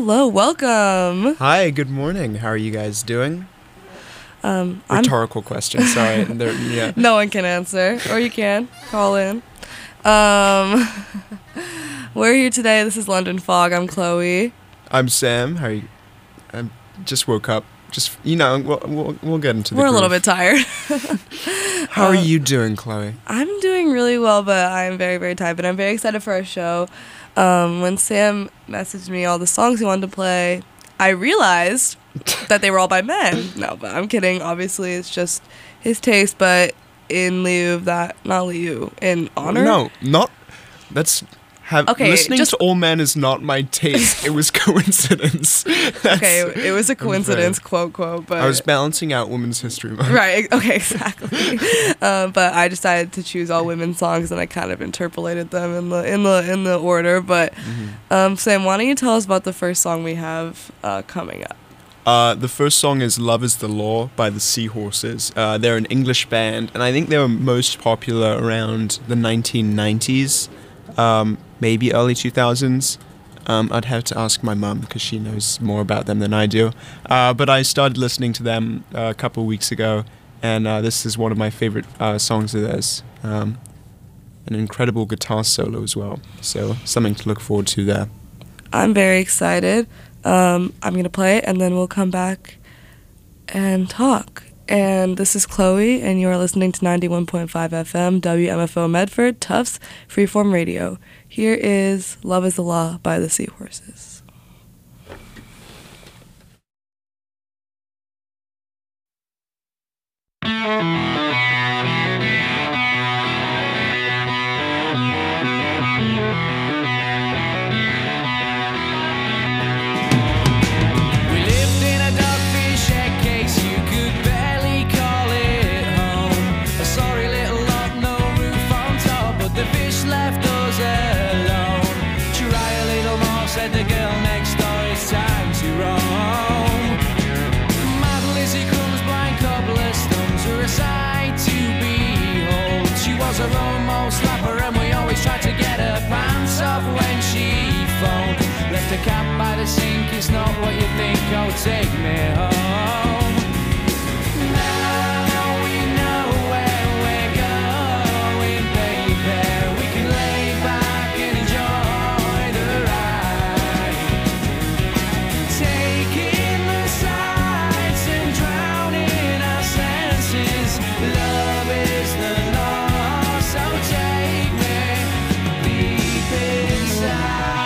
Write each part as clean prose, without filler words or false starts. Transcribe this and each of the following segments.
Hello, welcome. Hi, good morning. How are you guys doing? Rhetorical question, sorry. Yeah. No one can answer, or you can call in. We're here today. This is London Fog. I'm Chloe. I'm Sam. How are you? I just woke up. Just, we'll get into the We're a groove. little bit tired. How are you doing, Chloe? I'm doing really well, but I'm very, very tired. But I'm very excited for our show. When Sam messaged me all the songs he wanted to play, I realized that they were all by men. No, but I'm kidding. Obviously, it's just his taste, but in lieu of that, not lieu, in honor? No, not. Okay, listening to all men is not my taste. It was coincidence. Okay, it was a coincidence, quote, but I was balancing out Women's History Month. Right, okay, exactly. But I decided to choose all women's songs, and I kind of interpolated them in the order. But Sam, why don't you tell us about the first song we have coming up? The first song is Love is the Law by the Seahorses. They're an English band, and I think they were most popular around the 1990s, maybe early 2000s. I'd have to ask my mum because she knows more about them than I do. But I started listening to them a couple of weeks ago, and this is one of my favorite songs of theirs. An incredible guitar solo as well, so something to look forward to there. I'm very excited. I'm going to play it, and then we'll come back and talk. And this is Chloe, and you are listening to 91.5 FM, WMFO Medford, Tufts, Freeform Radio. Here is Love is the Law by the Seahorses. Her own most slapper, and we always tried to get her pants off when she phoned. Left a cat by the sink, it's not what you think. Oh, take me home. Now we know where we're going, baby. We can lay back and enjoy the ride, taking the sights and drowning our senses. Love is the law. So take me deep inside.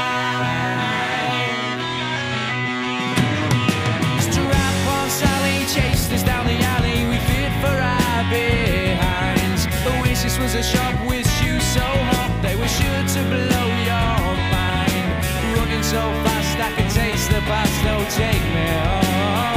Strap on Sally, chased us down the alley. We fit for our behinds. Oasis was a shop with shoes so hot they were sure to blow your mind. Running so fast I can taste the past. Oh, take me home.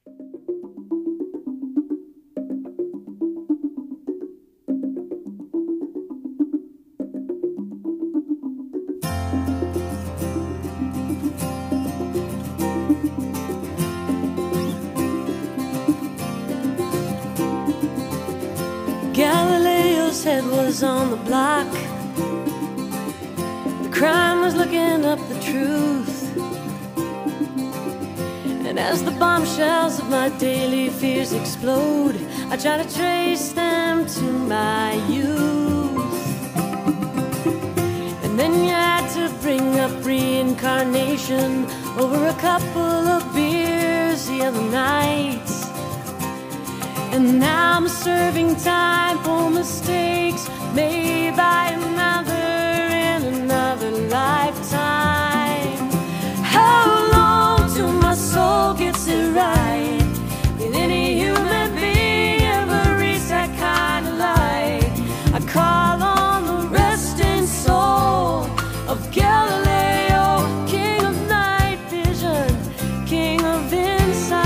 Galileo's head was on the block. The crime was looking up the truth. And as the bombshells of my daily fears explode, I try to trace them to my youth. And then you had to bring up reincarnation over a couple of beers the other night. And now I'm serving time for mistakes made by another in another lifetime. How long till my soul gets it right? Did any human being ever reach that kind of light? I call on the resting soul of Galileo, king of night vision, king of insight.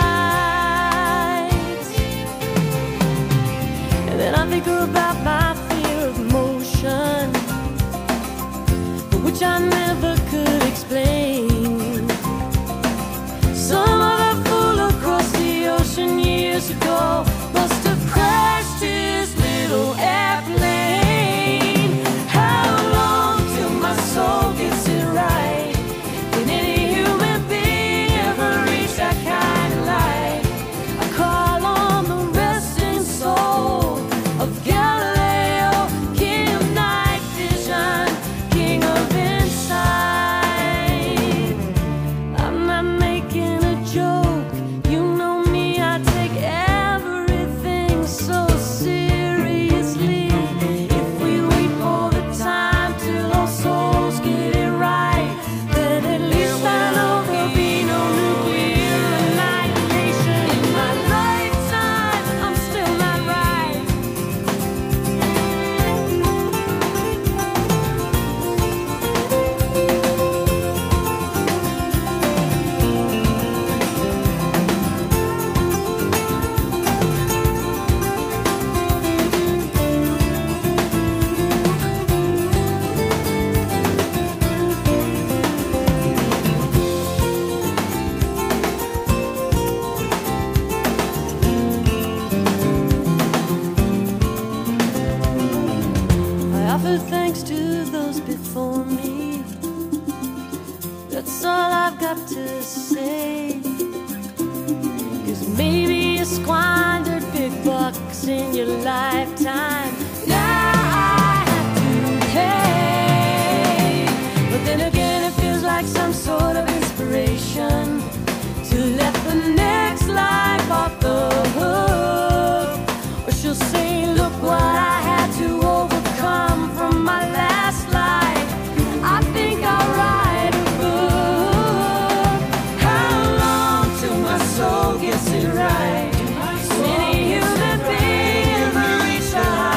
Then I think about my fear of motion, which I never could explain. Some other fool across the ocean years ago must have crashed his little airplane. How long till my soul gets it right? Can any human being ever reach that kind of light? I call on the resting soul of Galileo, king of night vision, king of insight. I'm not making a joke. You know me, I take everything so seriously. If we wait for the time till our souls get it right, then at least I know there'll be no nuclear annihilation. In my lifetime, I'm still not right. I offer thanks to those before me. That's all I've got to say. 'Cause maybe you squandered big bucks in your lifetime. Now I have to pay. But then again, it feels like some sort of inspiration to let the next life off the hook. Or she'll say, look what I had to overcome from my last life. I think I'll write a book. How long till my soul gets it right? Can any human being ever reach the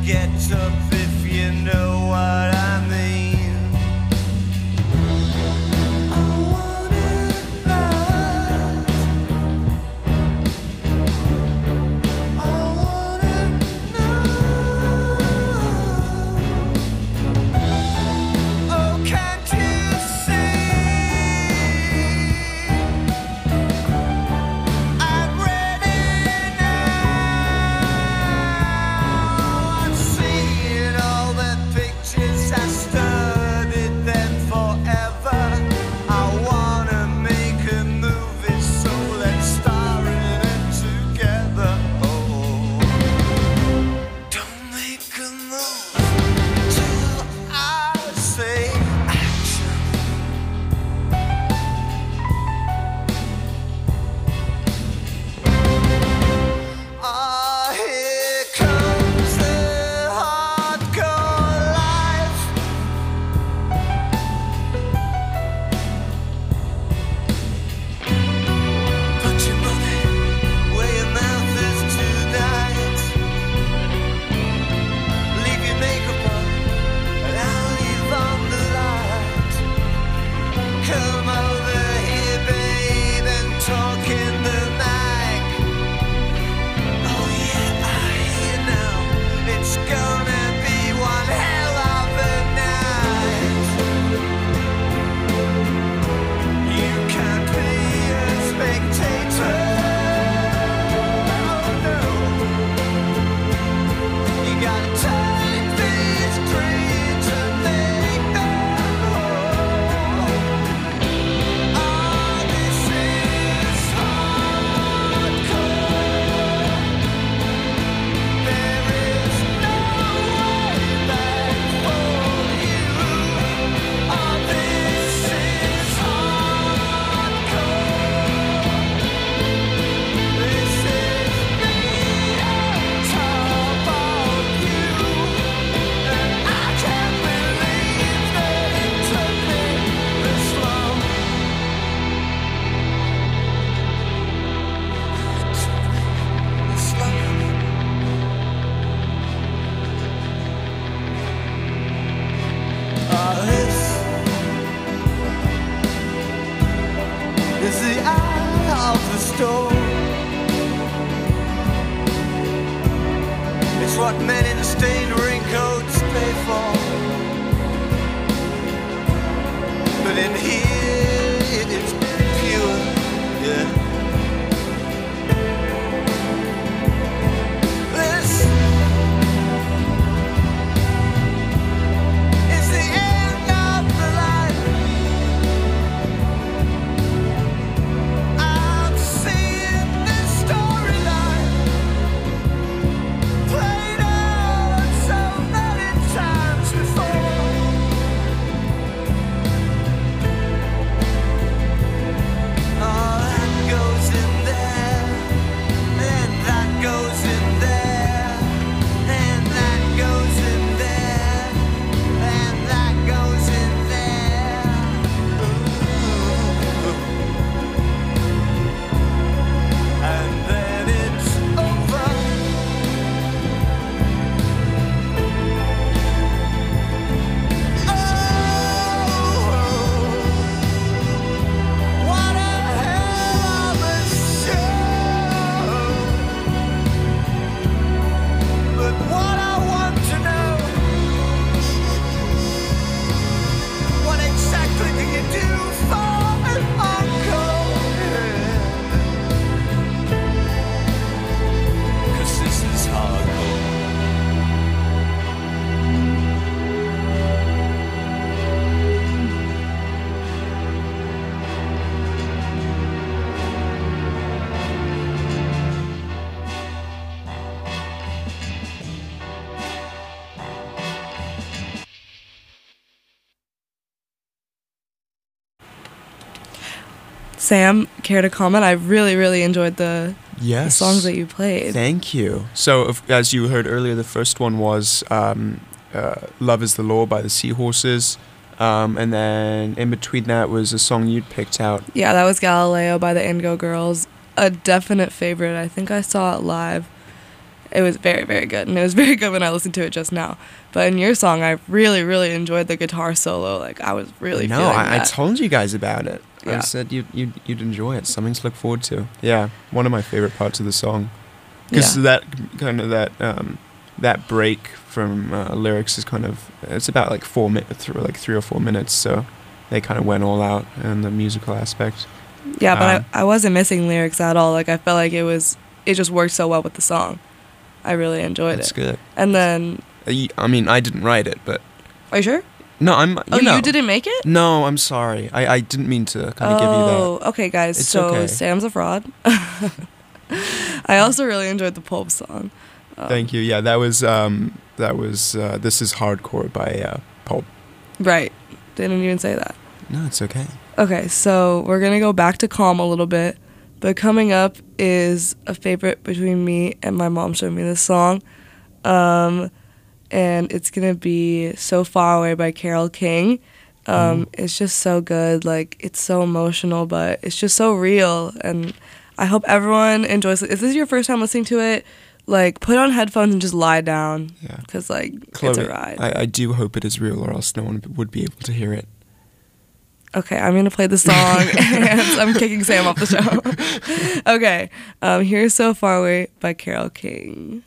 get up if you know what I mean. I want it bad. I want it now. Oh, can't you see? I'm ready now. I'm seeing all the pictures I studied them forever. I wanna make a movie, so let's star in it together. Oh, don't make a move till I say action. Ah, here comes the hardcore life. Put your money where your mouth is tonight. Leave your makeup on, and I'll leave on the light. Come over here, babe, and talk in the mic. Oh yeah, I hear now. It's gonna be one hell of a night. You can't be a spectator. Oh no. You gotta take these dreams and make them whole. Oh, this is hardcore. There is no way back for you. Oh, this is hardcore. This is me on top of you, and I can't believe that it took me this long. This long. This is the eye of the storm. It's what men in stained raincoats pay for. But in here, it's pure, yeah. This is the end of the line. I'm seeing this storyline played out so many times before. Oh, that goes in there, and that goes in there, and that goes in there, and that goes in there. And then it's over. What a hell of a show. But what I want to know, what exactly do you do for an encore? 'Cause this is hardcore. Sam, care to comment? I really, really enjoyed the Yes. songs that you played. Thank you. So, as you heard earlier, the first one was Love is the Law by the Seahorses. And then in between that was a song you'd picked out. Yeah, that was Galileo by the Indigo Girls. A definite favorite. I think I saw it live. It was very, very good, and it was very good when I listened to it just now. But in your song, I really, really enjoyed the guitar solo. Like, I was really feeling I that. told you guys about it. Yeah. I said you'd enjoy it. Something to look forward to. Yeah, one of my favorite parts of the song. Because Yeah. that break from lyrics is it's about like 3 or 4 minutes. So they kind of went all out in the musical aspect. Yeah, but I wasn't missing lyrics at all. Like, I felt like it just worked so well with the song. I really enjoyed That's it. good. And then, I mean, I didn't write it, but are you sure? no, You didn't make it? No, I'm sorry. I didn't mean to kind of give you that. Oh, okay, guys. It's so okay. Sam's a fraud. I also really enjoyed the Pulp song. Thank you. Yeah, that was This Is Hardcore by Pulp. Right. Didn't even say that. No, it's okay. Okay, so we're going to go back to Calm a little bit. But coming up is a favorite between me and my mom showed me this song. And it's going to be So Far Away by Carole King. It's just so good. Like, it's so emotional, but it's just so real. And I hope everyone enjoys it. If this is your first time listening to it, like, put on headphones and just lie down. Yeah. Because, like, Chloe, it's a ride. I do hope it is real, or else no one would be able to hear it. Okay, I'm gonna play the song, and I'm kicking Sam off the show. Okay, here's So Far Away by Carole King.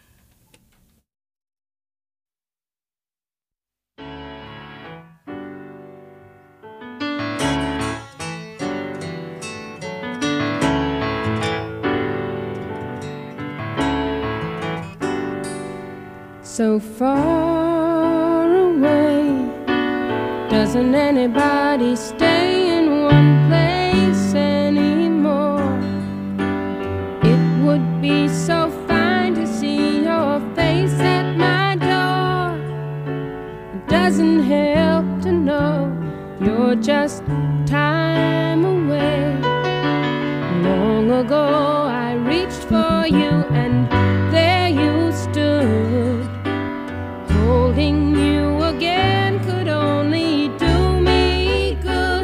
So far away, doesn't anybody stay in one place anymore? It would be so fine to see your face at my door. It doesn't help to know you're just time away. Long ago I reached for you and there you stood. Holding you again could only do me good.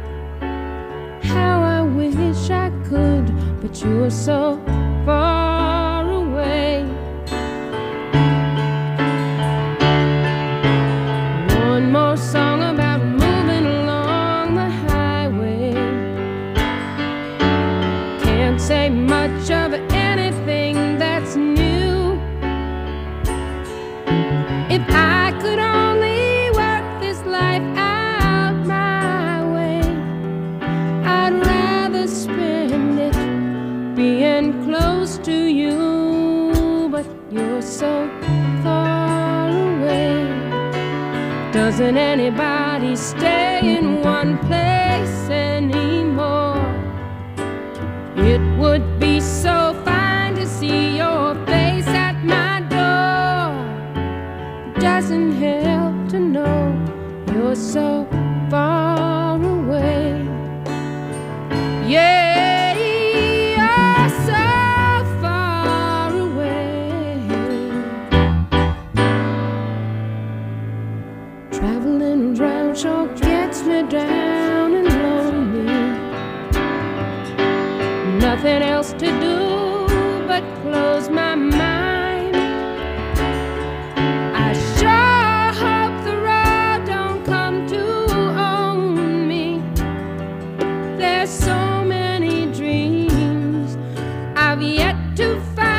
How I wish I could, but you're so far away. One more song about moving along the highway. Can't say much of anything that's new. If I could only work this life out my way, I'd rather spend it being close to you. But you're so far away. Doesn't anybody stay in one place anymore? It would be so fine to see your face at my door. Doesn't help to know you're so far away. Yeah, you're so far away. Traveling around sure gets me down and lonely. Nothing else to do but close my mind. I sure hope the road don't come to own me. There's so many dreams I've yet to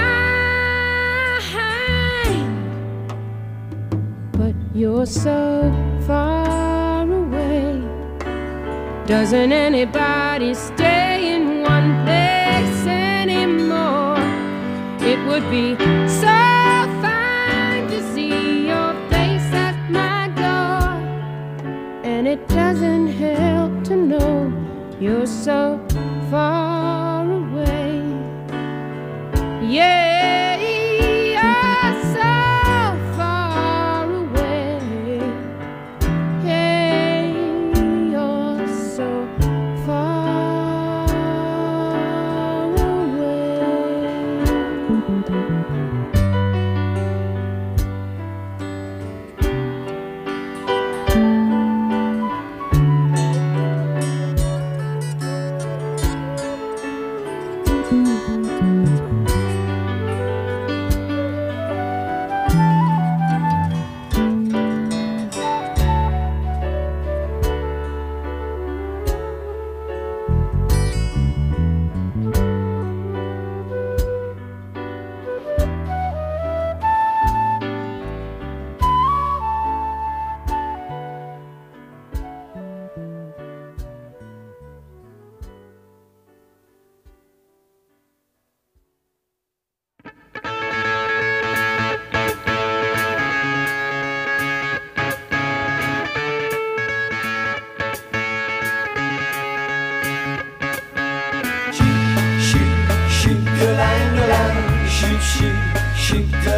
find. But you're so far away. Doesn't anybody stay in one place anymore? It would be so fine to see your face at my door. And it doesn't help to know you're so far away. Yeah, you're so far away. Hey, you're so far away.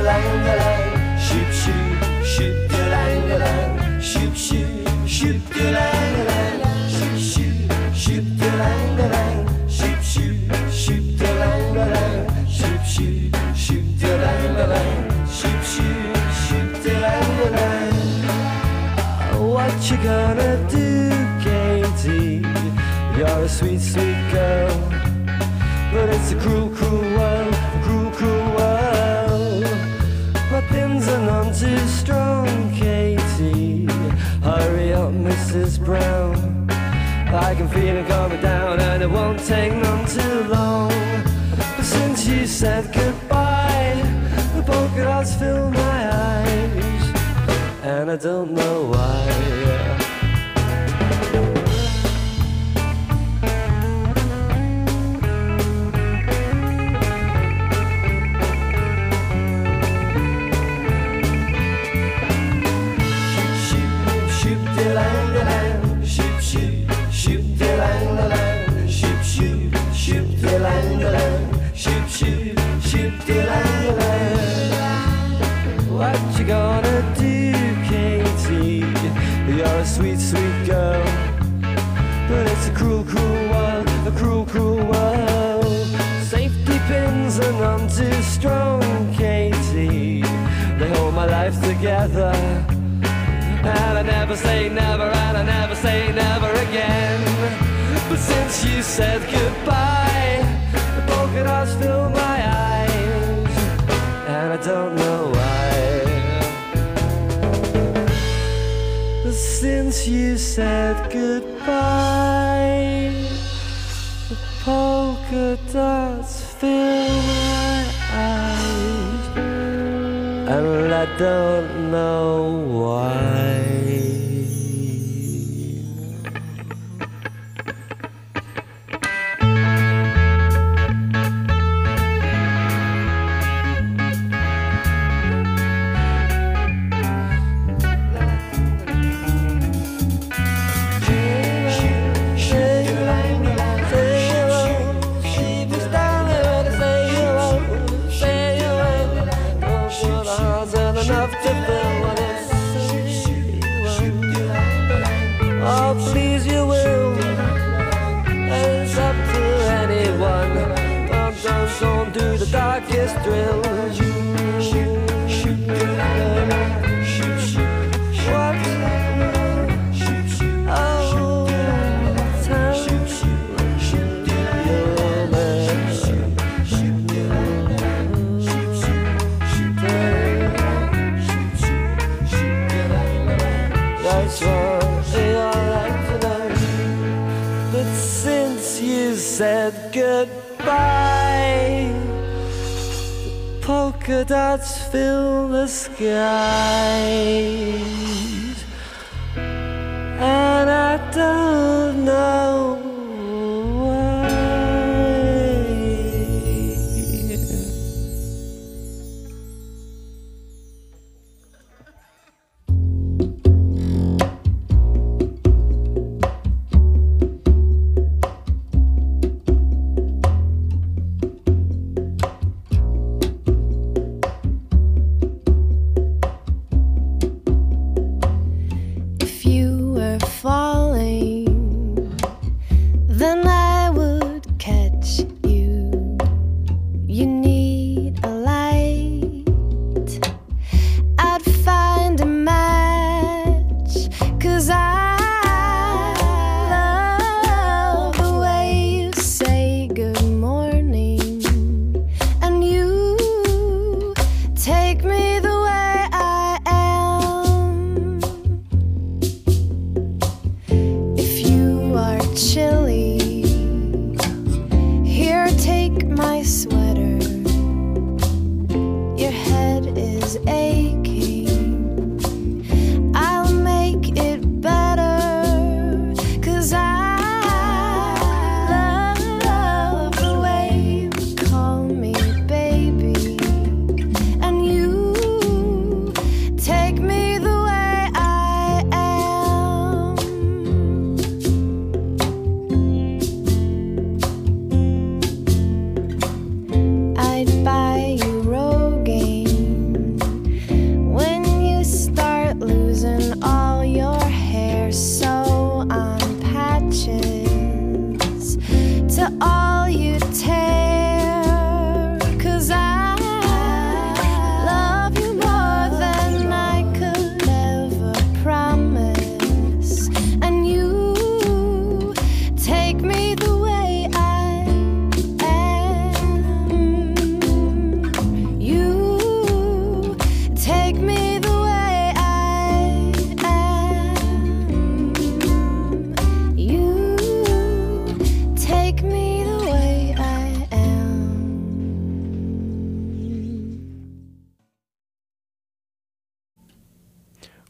shoop-de-lang-de-lang, shoop-shoop, shoop-de-lang-de-lang, shoop-shoop, shoop-de-lang-de-lang, shoop-shoop, shoop-de-lang-de-lang, shoop-shoop, shoop-de-lang-de-lang, shoop-shoop, shoop-de-lang-de-lang, shoop-shoop, shoop-de-lang-de-lang. What you gonna do, Katie? You're a sweet, sweet girl, but it's a cruel, cruel world, cruel, cruel world. My pins are none too strong, Katie. Hurry up, Mrs. Brown. I can feel it coming down, and it won't take none too long. But since you said goodbye, the polka dots fill my eyes, and I don't know why. What you gonna do, Katie? You're a sweet, sweet girl, but it's a cruel, cruel world, a cruel, cruel world. Safety pins are none too strong, Katie. They hold my life together, and I never say never, and I never say never again. But since you said goodbye, the polka dots fill my eyes, and I don't know why. But since you said goodbye, the polka dots fill my eyes, and I don't know why. Enough to fill what it's oh, please you will. It's up to anyone. Don't do the darkest drill. What? Oh, time. That's what alright tonight. But since you said goodbye, the polka dots fill the skies, and I don't know why. If you were falling, then I would catch you. You need a light, I'd find a match, 'cause I love the way you say good morning, and you take me the way I am. If you are chilly, here, take my sweater. Your head is aching, I'll make it better, 'cause I love the way you call me baby, and you take me the way I am. I'd buy you Rogaine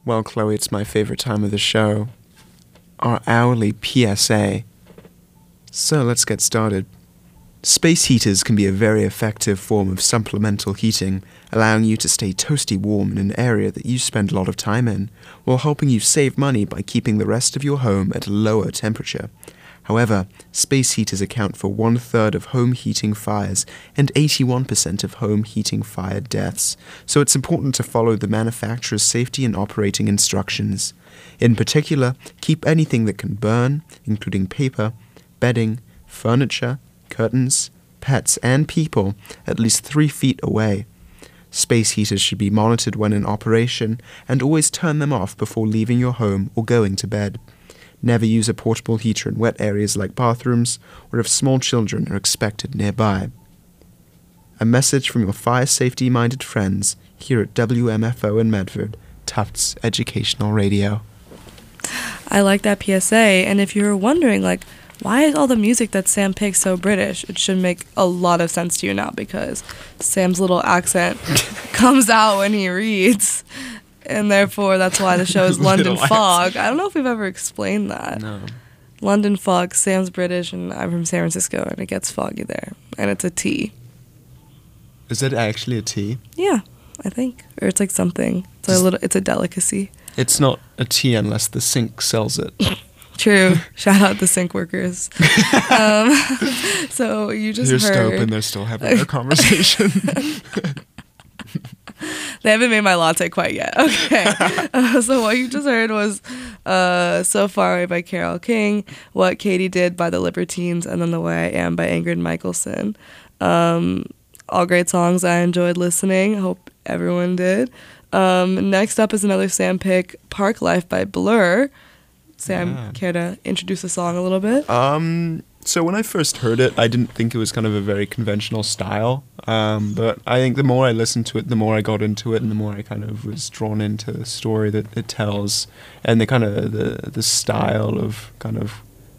Well, Chloe, it's my favorite time of the show. Our hourly PSA. So let's get started. Space heaters can be a very effective form of supplemental heating, allowing you to stay toasty warm in an area that you spend a lot of time in, while helping you save money by keeping the rest of your home at a lower temperature. However, space heaters account for 1/3 of home heating fires and 81% of home heating fire deaths, so it's important to follow the manufacturer's safety and operating instructions. In particular, keep anything that can burn, including paper, bedding, furniture, curtains, pets, and people, at least 3 feet away. Space heaters should be monitored when in operation, and always turn them off before leaving your home or going to bed. Never use a portable heater in wet areas like bathrooms or if small children are expected nearby. A message from your fire safety-minded friends here at WMFO in Medford, Tufts Educational Radio. I like that PSA, and if you're wondering, like, why is all the music that Sam picks so British? It should make a lot of sense to you now, because Sam's little accent comes out when he reads, and therefore that's why the show is London Fog. I don't know if we've ever explained that. No. London Fog, Sam's British, and I'm from San Francisco, and it gets foggy there, and it's a T. Is that actually a tea? Yeah, I think, or it's like something. It's a delicacy. It's not a tea unless the sink sells it. True. Shout out the sink workers. So you just Here's heard. Stope and they're still having their conversation. They haven't made my latte quite yet. Okay. So what you just heard was So Far Away by Carole King, What Katie Did by the Libertines, and then The Way I Am by Ingrid Michaelson. All great songs. I enjoyed listening. Hope everyone did. Next up is another Sam pick, Park Life by Blur. Sam, care to introduce the song a little bit? So when I first heard it, I didn't think it was kind of a very conventional style. But I think the more I listened to it, the more I got into it, and the more I kind of was drawn into the story that it tells, and the kind of the style of kind of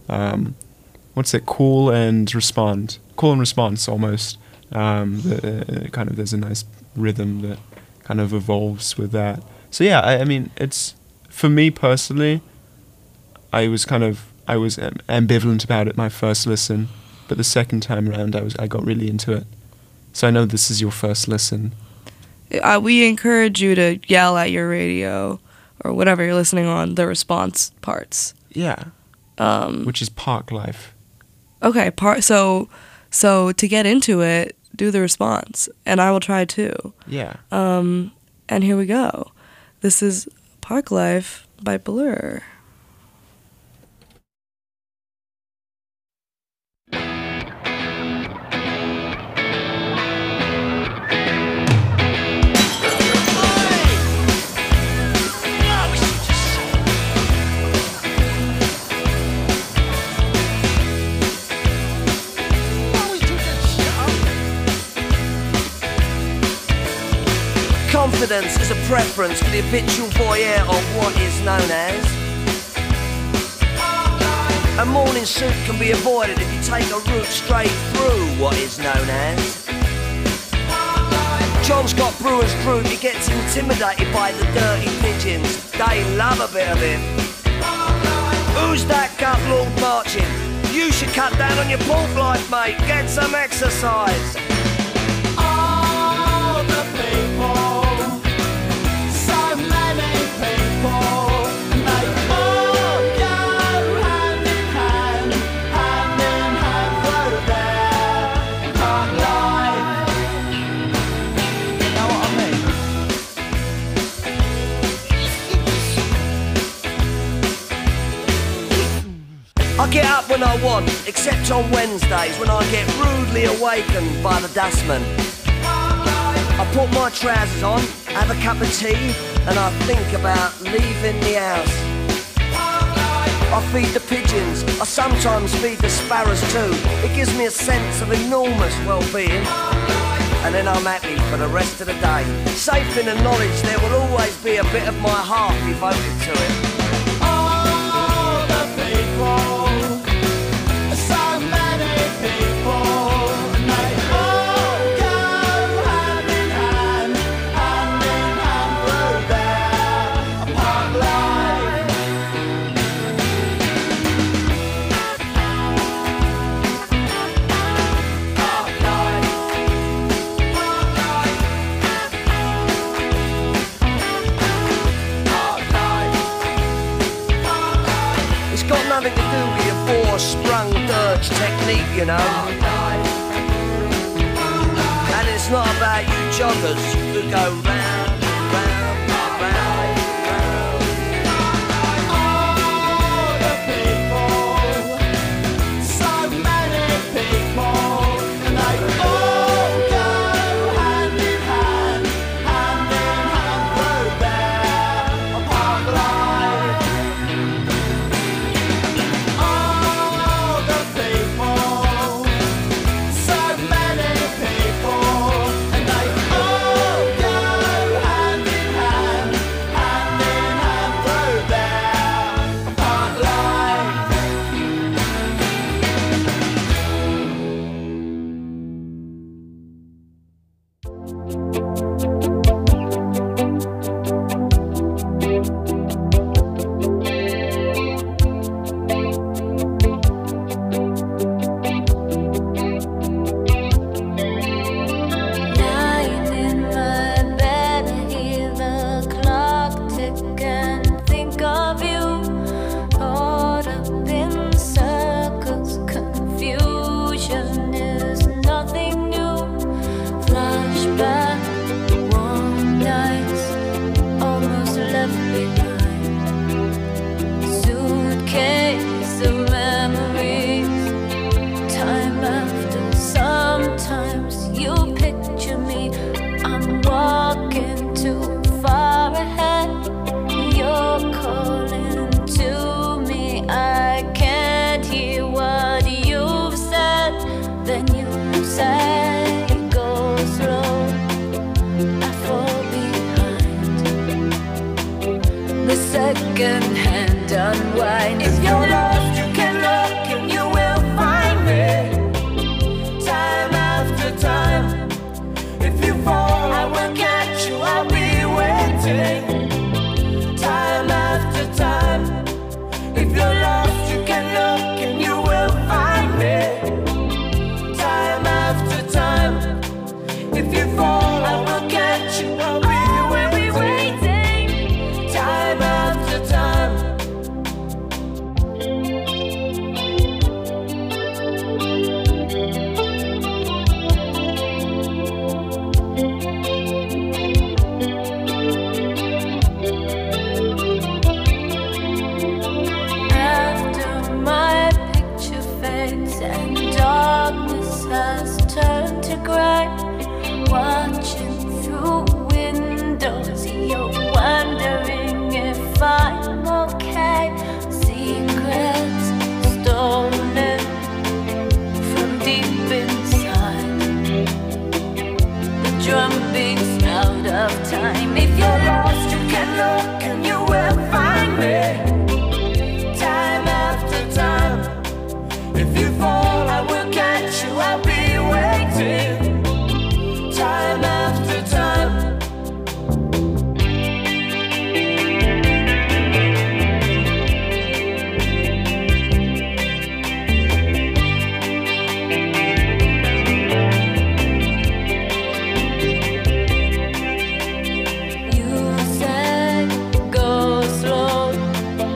cool and response almost. Kind of there's a nice rhythm that kind of evolves with that. So yeah, I mean, it's, for me personally, I was ambivalent about it my first listen, but the second time around I got really into it. So I know this is your first listen. We encourage you to yell at your radio or whatever you're listening on, the response parts. Yeah. Which is Park Life. Okay, so to get into it, do the response, and I will try too. Yeah. And here we go. This is Park Life by Blur. Confidence is a preference for the habitual voyeur of what is known as. A morning suit can be avoided if you take a route straight through what is known as. John's got brewer's fruit, he gets intimidated by the dirty pigeons. They love a bit of him. Who's that gut lord marching? You should cut down on your pork life, mate. Get some exercise. All the people, so many people, and they all go hand in hand through their park life. You know what I mean? I get up when I want, except on Wednesdays when I get rudely awakened by the dustman. I put my trousers on, have a cup of tea, and I think about leaving the house. I feed the pigeons, I sometimes feed the sparrows too. It gives me a sense of enormous well-being. And then I'm happy for the rest of the day, safe in the knowledge there will always be a bit of my heart devoted to it. All the people, so many people, and they all go hand in hand through their park your sprung dirge technique, you know. And it's not about you joggers who go round, round, round, round. All the people, so many people, and they all go hand in hand, hand in hand through their park life. All the people, so many people, and they all go hand in hand, hand in hand through their park life. Lying in my bed, I hear the clock tick and think of you. Caught up in circles, confusion is nothing new. Flashback, warm nights, almost left behind. Suitcase of memories. Time after, sometimes you picture me. I'm walking too far ahead. You're calling to me. I can't hear what you've said. Then you say, go slow. I fall behind. The second hand unwind. If you're lost, you can look and you will find me. Time after time. If you fall, I will catch you. I'll be waiting. Time after time. If you're lost, you can look and you will find me. Time after time. If you fall, I will catch you. I'll be waiting. Time after time. After my picture fades and darkness has turned to gray, watching through windows, you're wondering if I'm okay. Secrets stolen from deep inside. The drum beats out of time. If you're lost, you can look and you will find me. Time after time. If you fall, I will catch you. I'll be waiting. Time after time. You said go slow.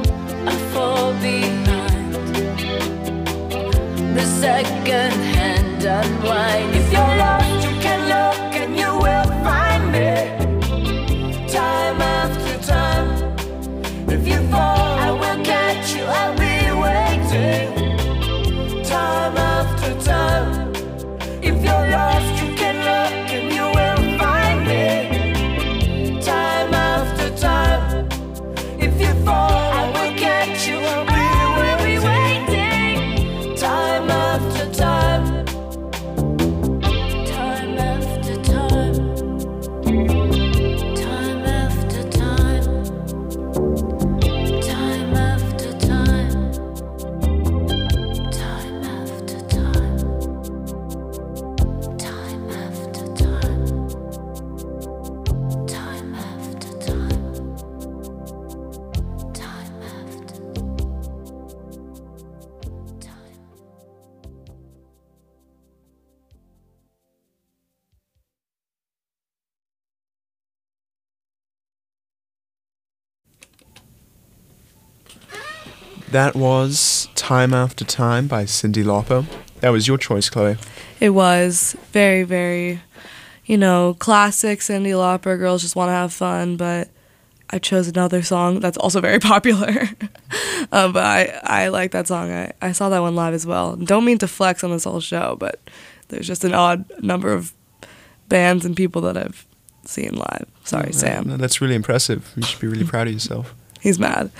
That was Time After Time by Cyndi Lauper. That was your choice, Chloe. It was very, very, classic Cyndi Lauper. Girls just want to have fun, but I chose another song that's also very popular. But I like that song. I saw that one live as well. Don't mean to flex on this whole show, but there's just an odd number of bands and people that I've seen live. Sorry, Sam. No, that's really impressive. You should be really proud of yourself. He's mad.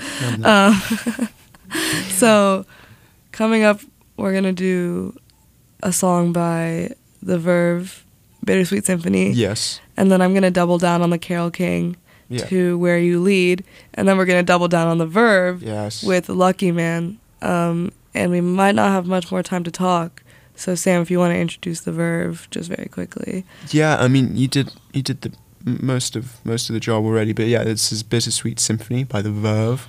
So, coming up, we're going to do a song by The Verve, Bittersweet Symphony. Yes. And then I'm going to double down on the Carole King to Where You Lead. And then we're going to double down on The Verve with Lucky Man. And we might not have much more time to talk. So, Sam, if you want to introduce The Verve just very quickly. Yeah, I mean, you did the most of the job already. But yeah, this is Bittersweet Symphony by The Verve.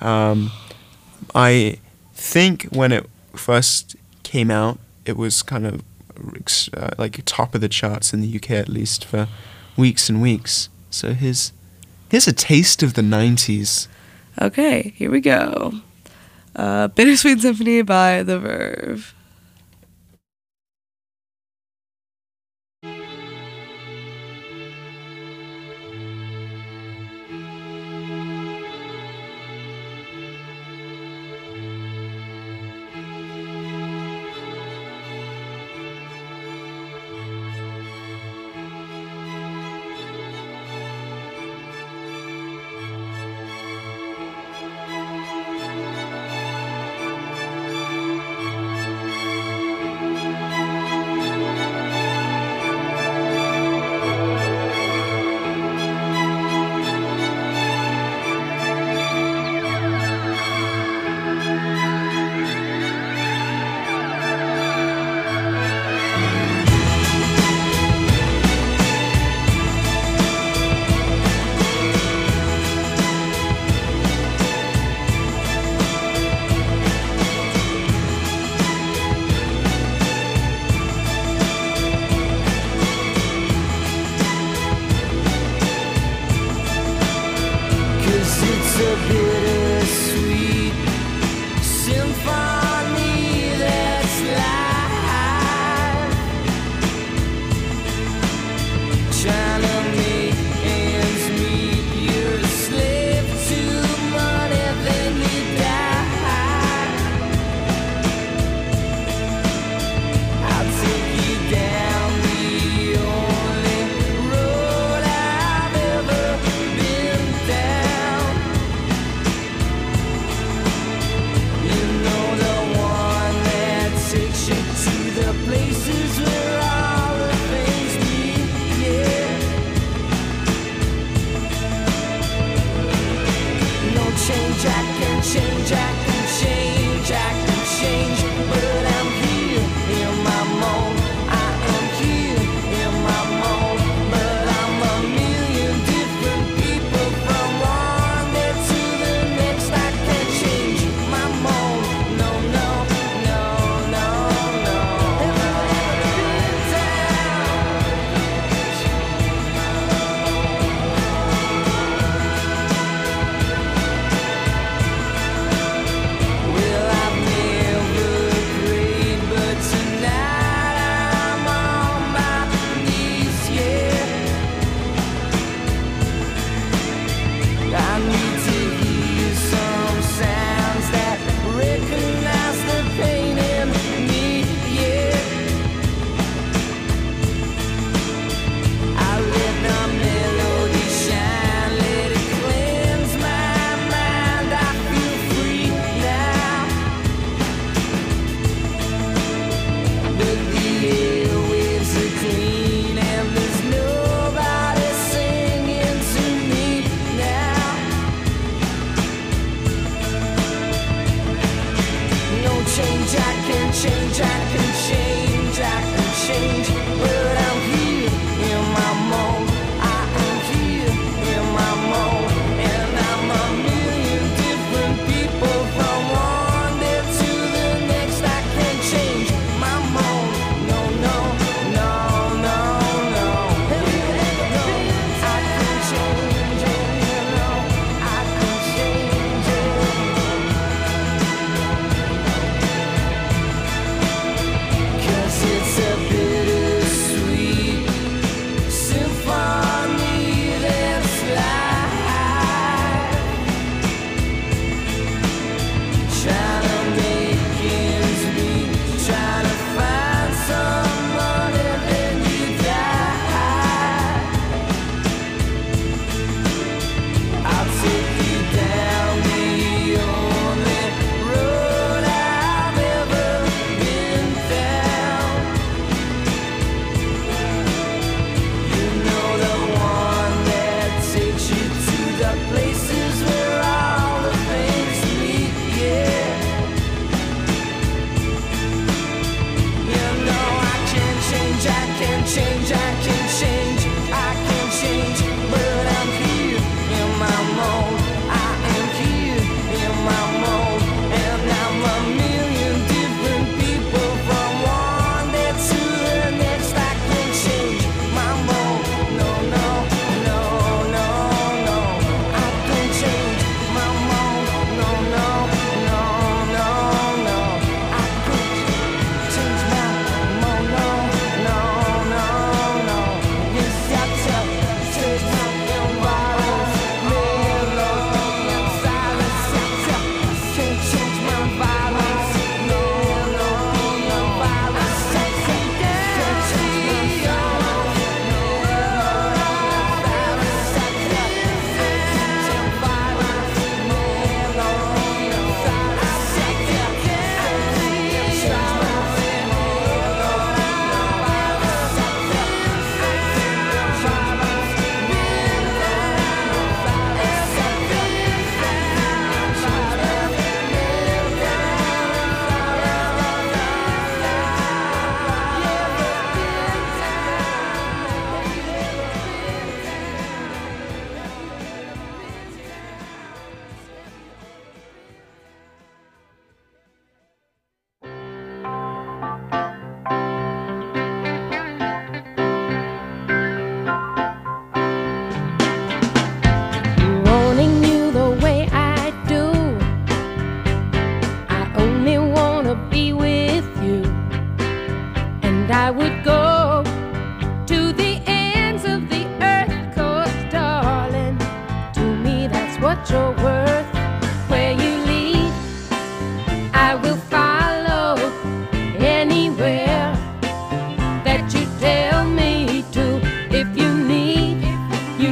I think when it first came out, it was kind of like top of the charts in the UK at least for weeks and weeks. So here's a taste of the 90s. Okay, here we go. Bittersweet Symphony by The Verve.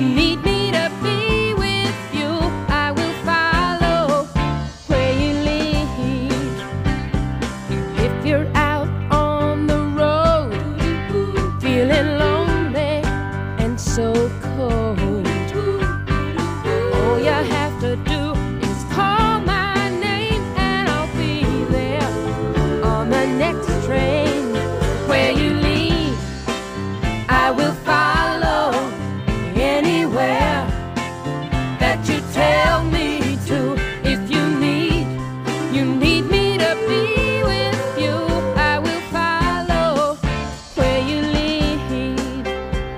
need me to be with you, I will follow where you lead. If you're out on the road, feeling lonely and so cold, all you have to do is call my name and I'll be there on the next train. Where you lead, I will follow anywhere that you tell me to. If you need me to be with you, I will follow where you lead.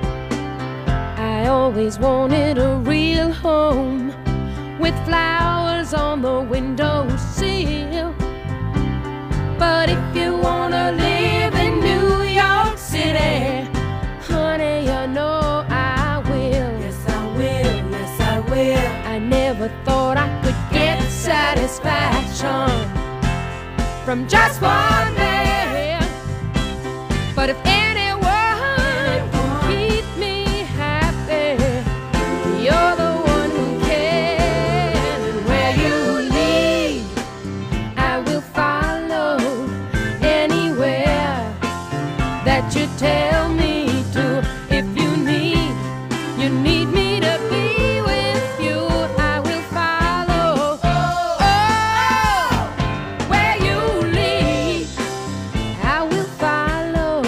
I always wanted a real home with flowers on the windowsill. But if you wanna live in New York City, honey, you know I will. Yes, I will. Yes, I will. I never thought I could get satisfaction from just one man. But if anyone can keep me happy, you're the one who can. And where you lead, I will follow anywhere that you tell me to. If you need me to be with you, I will follow. Oh, where you lead, I will follow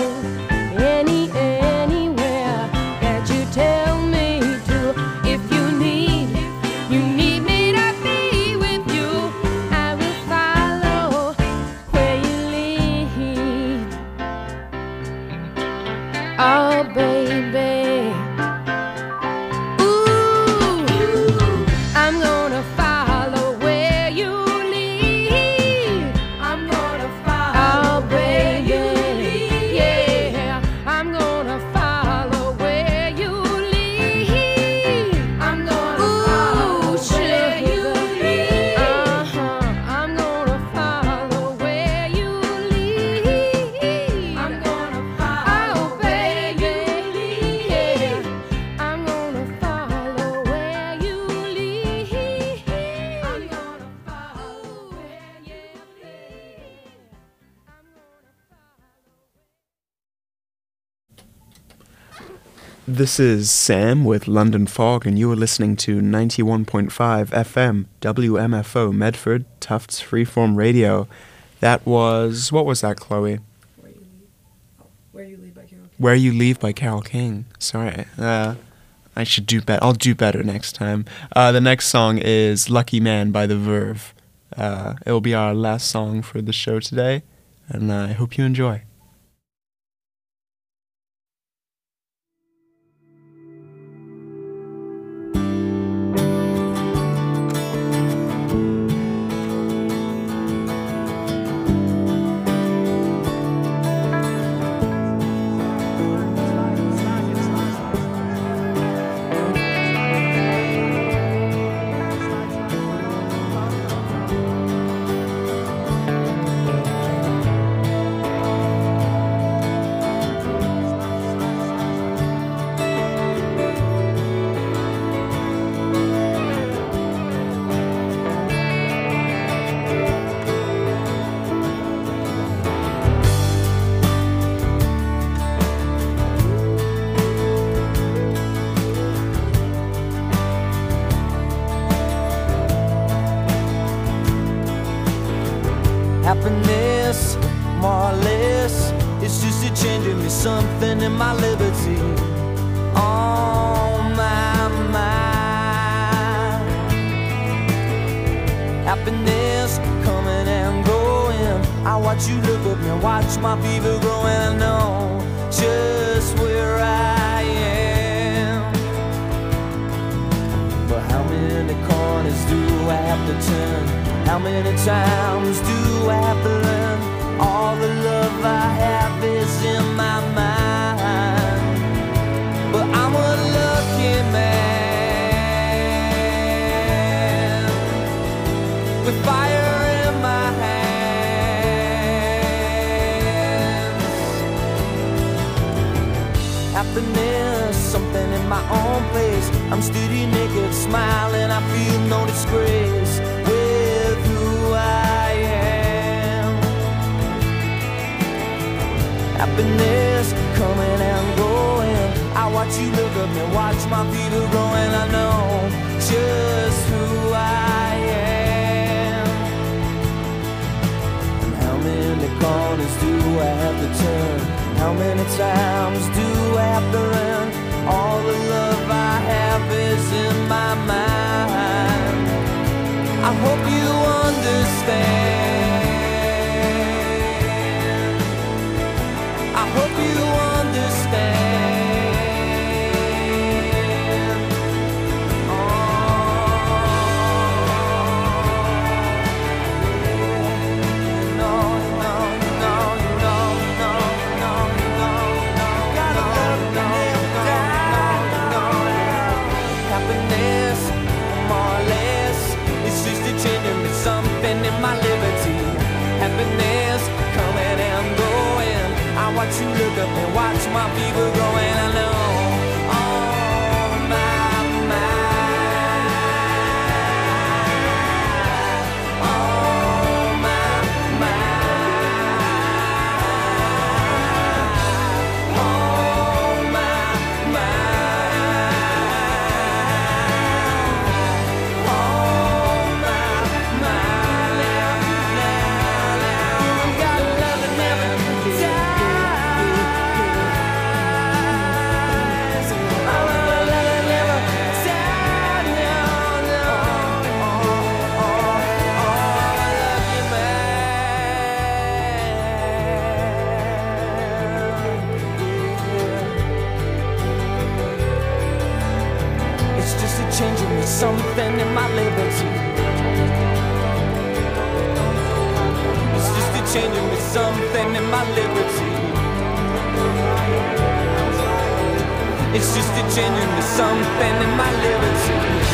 anywhere that you tell me to. If you need me to be with you, I will follow where you lead. Oh, baby, ooh, I'm gonna follow where you lead. I'm gonna follow, oh, baby, yeah, I'm gonna follow where you lead. I'm gonna follow where you lead. I'm gonna follow where you lead. I'm gonna follow, oh, baby, yeah, I'm gonna follow where you lead. I'm gonna follow where you lead. I'm gonna follow. This is Sam with London Fog, and you are listening to 91.5 FM, WMFO, Medford, Tufts Freeform Radio. That was, what was that, Chloe? Where You Lead by Carole King. Where You Leave by Carole King. Sorry. I should do better. I'll do better next time. The next song is Lucky Man by The Verve. It will be our last song for the show today, and I hope you enjoy. Happiness, more or less, it's just a changing me something in my liberty. On my mind. Happiness coming and going. I watch you look at me, watch my fever growing. I know just where I am. But how many corners do I have to turn? How many times do I have to learn? All the love I have is in my mind. But I'm a lucky man with fire in my hands. Happiness, something in my own place. I'm steady naked, smiling, I feel no disgrace with who I am. Happiness coming and going, I watch you look up and watch my feet are growing. I know just who I am. And how many corners do I have to turn? How many times do I have to run? All the love I have is in my mind. I hope you understand. I hope you understand. Something in my liberty, happiness coming and going. I watch you look up and watch my fever growing. I know all my mind, all my mind, all my changing me something in my liberty. It's just a changing me something in my liberty. It's just a changing me something in my liberty.